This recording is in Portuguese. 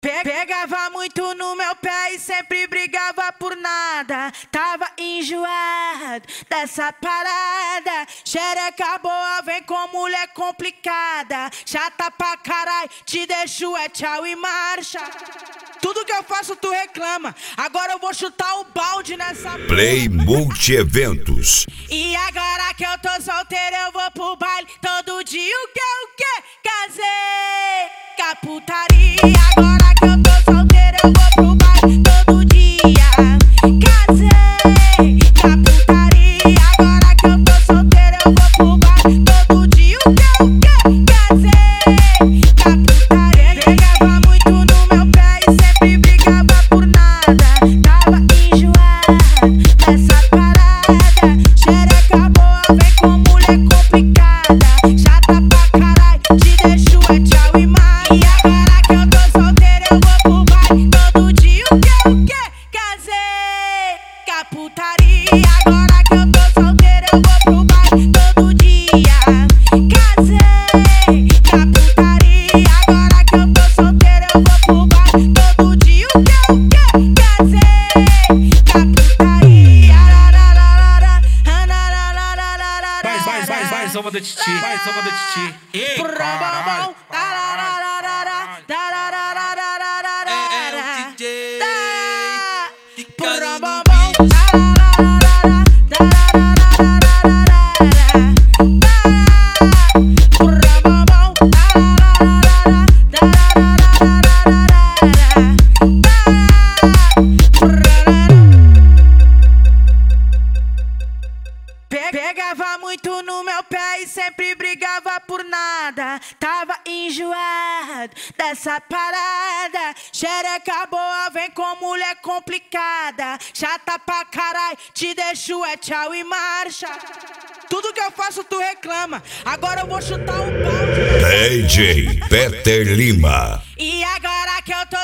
Pegava muito no meu pé e sempre brigava por nada. Tava enjoado dessa parada. Xereca boa, vem com mulher complicada. Chata pra carai, te deixo é tchau e marcha. Tudo que eu faço tu reclama. Agora eu vou chutar o balde nessa Play Multi-Eventos. E agora que eu tô solteiro eu vou pro baile todo dia. O que? Casei com a putaria. Agora que eu tô solteiro eu vou pro baile todo dia. Casei com a putaria. Agora que eu tô solteiro eu vou pro baile todo dia. O que? Casei com a putaria. Pegava muito no meu pé e sempre brigava por nada. Tava enjoado dessa parada. Xereca boa, vem com mulher complicada. Chata pra carai, te deixo é tchau e mais. E agora que eu tô solteiro eu vou pro baile todo dia. O que? Casei com a putaria. Agora que eu tô solteiro eu vou pro baile todo dia. Casei com a putaria. Agora que eu tô solteiro eu vou pro baile todo dia. O que? Casei com a putaria. Vai, samba da Titi, vai, samba da Titi. Ei, caralho. É o DJ Ficando no Pegava muito no meu pé e sempre brigava por nada. Tava enjoado dessa parada. Xereca boa, vem com mulher complicada. Chata pra carai, te deixo é tchau e marcha. Tudo que eu faço tu reclama. Agora eu vou chutar o balde. DJ Peter Lima. E agora que eu tô